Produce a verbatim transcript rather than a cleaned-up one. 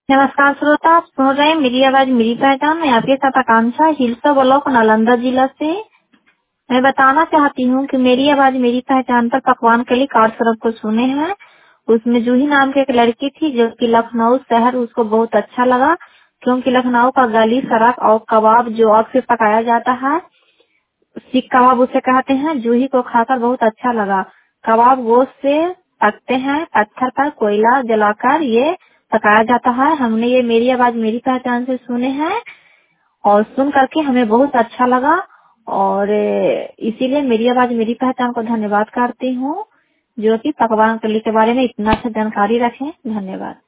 नमस्कार श्रोता, आप सुन रहे हैं मेरी आवाज मेरी पहचान। मैं आपके साथ आकांक्षा, हिलसा ब्लॉक, नालंदा जिला से। मैं बताना चाहती हूँ कि मेरी आवाज मेरी पहचान पर पकवान के लिए कार्ड सरब को सुने हैं। उसमें जूही नाम की एक लड़की थी जो कि लखनऊ शहर, उसको बहुत अच्छा लगा क्योंकि लखनऊ का गली सड़क और कबाब जो आग से पकाया जाता है, सीख कबाब उसे कहते हैं, जूही को खाकर बहुत अच्छा लगा। कबाब गोश्त से पकते हैं, पत्थर पर कोयला जलाकर ये पकाया जाता है। हमने ये मेरी आवाज मेरी पहचान से सुने हैं और सुन करके हमें बहुत अच्छा लगा और ए, इसीलिए मेरी आवाज मेरी पहचान को धन्यवाद करती हूँ जो कि पकवान कली के बारे में इतना अच्छा जानकारी रखें। धन्यवाद।